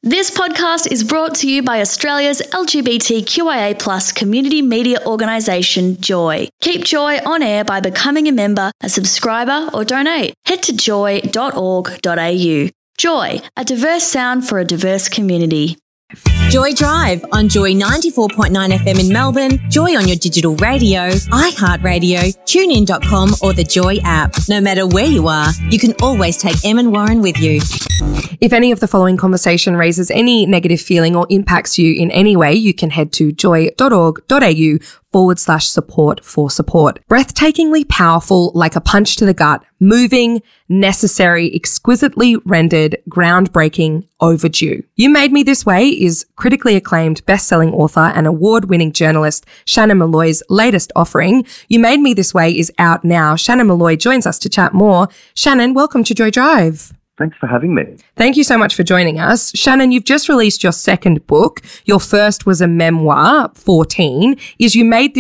This podcast is brought to you by Australia's LGBTQIA+ community media organisation, Joy. Keep Joy on air by becoming a member, a subscriber or donate. Head to joy.org.au. Joy, a diverse sound for a diverse community. Joy Drive on Joy 94.9 FM in Melbourne, Joy on your digital radio, iHeartRadio, TuneIn.com or the Joy app. No matter where you are, you can always take Em and Warren with you. If any of the following conversation raises any negative feeling or impacts you in any way, you can head to joy.org.au/support for support. Breathtakingly powerful, like a punch to the gut, moving, necessary, exquisitely rendered, groundbreaking, overdue. You Made Me This Way is critically acclaimed best-selling author and award-winning journalist Shannon Molloy's latest offering. You Made Me This Way is out now. Shannon Molloy joins us to chat more. Shannon, welcome to Joy Drive. Thanks for having me. Thank you so much for joining us. Shannon, you've just released your second book. Your first was a memoir, 14. Is You Made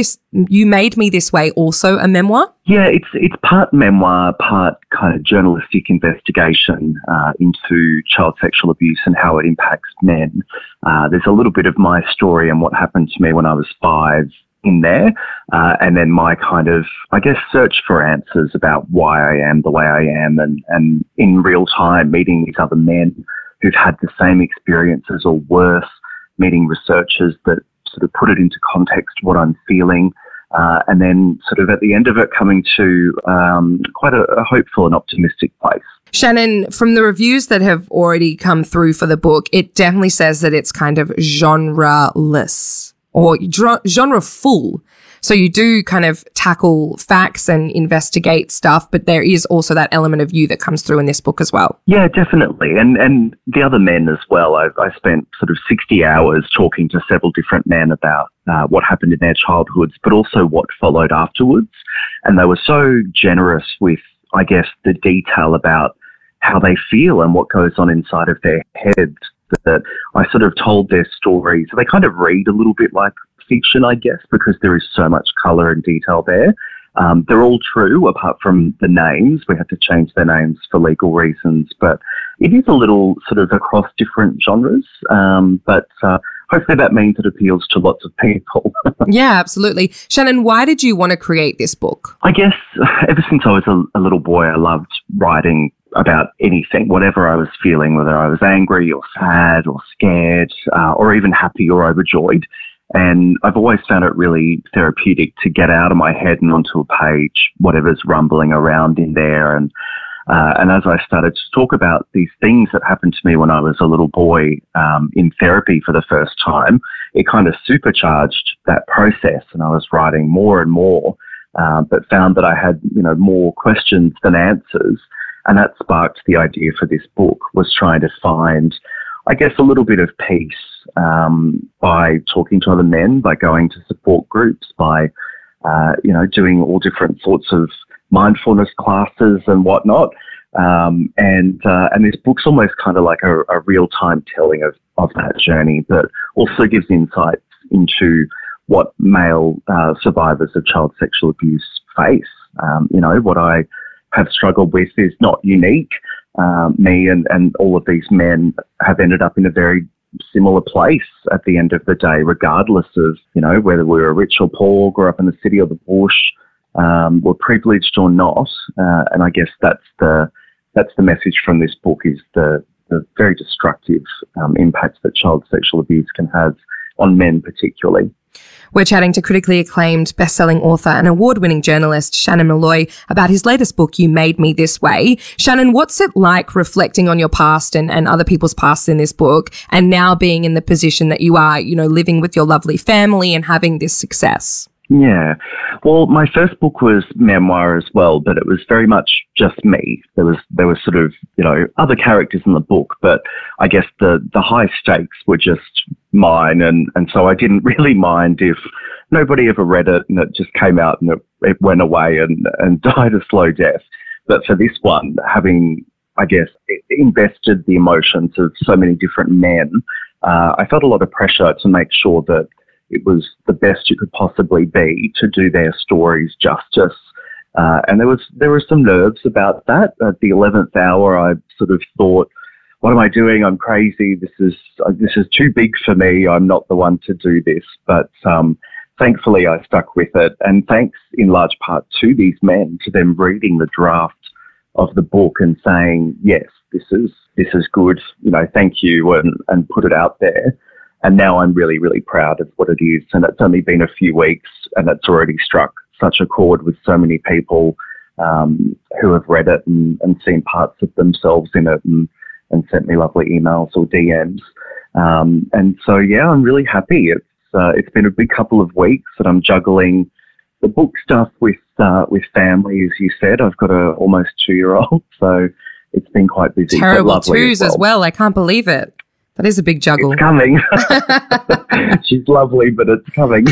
Me This Way also a memoir? Yeah, it's part memoir, part kind of journalistic investigation into child sexual abuse and how it impacts men. There's a little bit of my story and what happened to me when I was 5 in there, and then my kind of, I guess, search for answers about why I am the way I am, and in real time meeting these other men who've had the same experiences or worse, meeting researchers that sort of put it into context what I'm feeling, and then sort of at the end of it coming to quite a hopeful and optimistic place. Shannon, from the reviews that have already come through for the book, it definitely says that it's kind of genre-less. Or genre full. So you do kind of tackle facts and investigate stuff, but there is also that element of you that comes through in this book as well. Yeah, definitely. And the other men as well. I spent sort of 60 hours talking to several different men about what happened in their childhoods, but also what followed afterwards. And they were so generous with, I guess, the detail about how they feel and what goes on inside of their heads, that I sort of told their stories. They kind of read a little bit like fiction, I guess, because there is so much colour and detail there. They're all true, apart from the names. We had to change their names for legal reasons, but it is a little sort of across different genres. But hopefully that means it appeals to lots of people. Yeah, absolutely. Shannon, why did you want to create this book? I guess ever since I was a little boy, I loved writing about anything, whatever I was feeling, whether I was angry or sad or scared, or even happy or overjoyed. And I've always found it really therapeutic to get out of my head and onto a page, whatever's rumbling around in there. And as I started to talk about these things that happened to me when I was a little boy in therapy for the first time, it kind of supercharged that process. And I was writing more and more, but found that I had, more questions than answers. And that sparked the idea for this book, was trying to find, I guess, a little bit of peace by talking to other men, by going to support groups, by, doing all different sorts of mindfulness classes and whatnot. And this book's almost kind of like a real-time telling of that journey, but also gives insights into what male survivors of child sexual abuse face. What I have struggled with is not unique. Me and all of these men have ended up in a very similar place at the end of the day, regardless of, whether we were rich or poor, grew up in the city or the bush, were privileged or not. And I guess that's the message from this book, is the very destructive impacts that child sexual abuse can have on men particularly. We're chatting to critically acclaimed best-selling author and award-winning journalist Shannon Molloy about his latest book, You Made Me This Way. Shannon, what's it like reflecting on your past and other people's past in this book, and now being in the position that you are, living with your lovely family and having this success? Yeah. Well, my first book was memoir as well, but it was very much just me. There was sort of, other characters in the book, but I guess the high stakes were just mine. And so I didn't really mind if nobody ever read it and it just came out and it went away and died a slow death. But for this one, having, I guess, invested the emotions of so many different men, I felt a lot of pressure to make sure that it was the best it could possibly be to do their stories justice. And there were some nerves about that. At the 11th hour, I sort of thought, what am I doing? I'm crazy. This is too big for me. I'm not the one to do this. But thankfully, I stuck with it. And thanks in large part to these men, to them reading the draft of the book and saying, yes, this is good. Thank you, and put it out there. And now I'm really, really proud of what it is. And it's only been a few weeks and it's already struck such a chord with so many people who have read it and seen parts of themselves in it and sent me lovely emails or DMs. And so, yeah, I'm really happy. It's been a big couple of weeks that I'm juggling the book stuff with family, as you said. I've got a almost 2-year-old, so it's been quite busy. Terrible twos as well. I can't believe it. That is a big juggle. It's coming. She's lovely, but it's coming.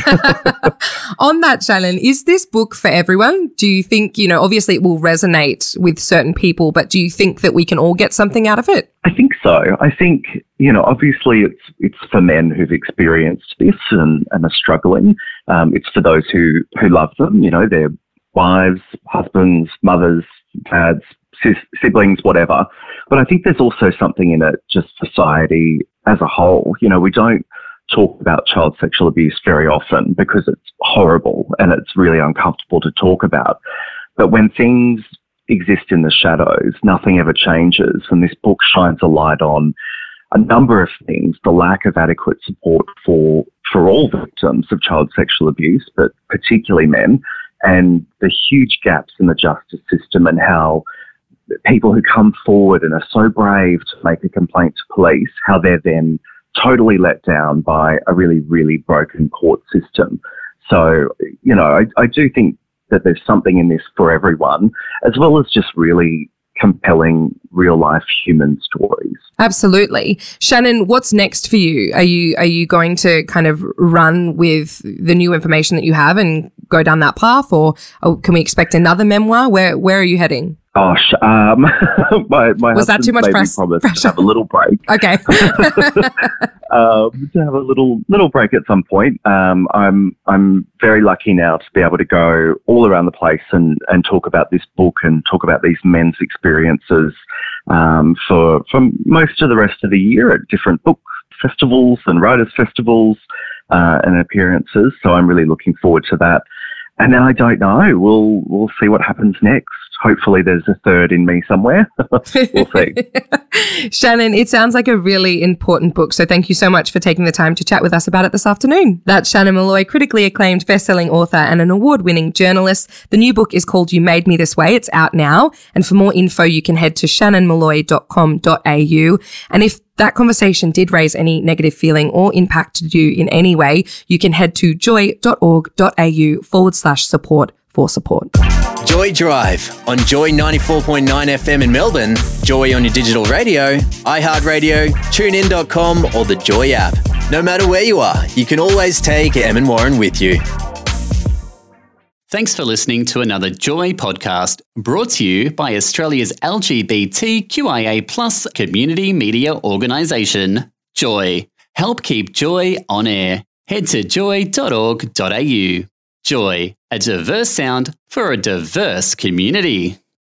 On that, Shannon, is this book for everyone? Do you think, obviously it will resonate with certain people, but do you think that we can all get something out of it? I think so. I think, obviously it's for men who've experienced this and are struggling. It's for those who love them, their wives, husbands, mothers, dads, siblings, whatever. But I think there's also something in it just society as a whole. We don't talk about child sexual abuse very often because it's horrible and it's really uncomfortable to talk about. But when things exist in the shadows, nothing ever changes. And this book shines a light on a number of things: the lack of adequate support for all victims of child sexual abuse, but particularly men, and the huge gaps in the justice system and how people who come forward and are so brave to make a complaint to police, how they're then totally let down by a really, really broken court system. So, I do think that there's something in this for everyone, as well as just really compelling real-life human stories. Absolutely. Shannon, what's next for you? Are you going to kind of run with the new information that you have and go down that path, or can we expect another memoir? Where are you heading? Gosh, my was that too much promised to have a little break. Okay. To have a little break at some point. I'm very lucky now to be able to go all around the place and talk about this book and talk about these men's experiences for most of the rest of the year at different book festivals and writers' festivals and appearances. So I'm really looking forward to that. And then I don't know. We'll see what happens next. Hopefully there's a third in me somewhere. We'll see. Shannon, it sounds like a really important book. So thank you so much for taking the time to chat with us about it this afternoon. That's Shannon Molloy, critically acclaimed best-selling author and an award-winning journalist. The new book is called You Made Me This Way. It's out now. And for more info, you can head to shannonmolloy.com.au. And if that conversation did raise any negative feeling or impacted you in any way, you can head to joy.org.au/support for support. Joy Drive on Joy 94.9 FM in Melbourne, Joy on your digital radio, iHeartRadio, TuneIn.com or the Joy app. No matter where you are, you can always take Em and Warren with you. Thanks for listening to another Joy podcast brought to you by Australia's LGBTQIA+ community media organisation, Joy. Help keep Joy on air. Head to joy.org.au. Joy, a diverse sound for a diverse community.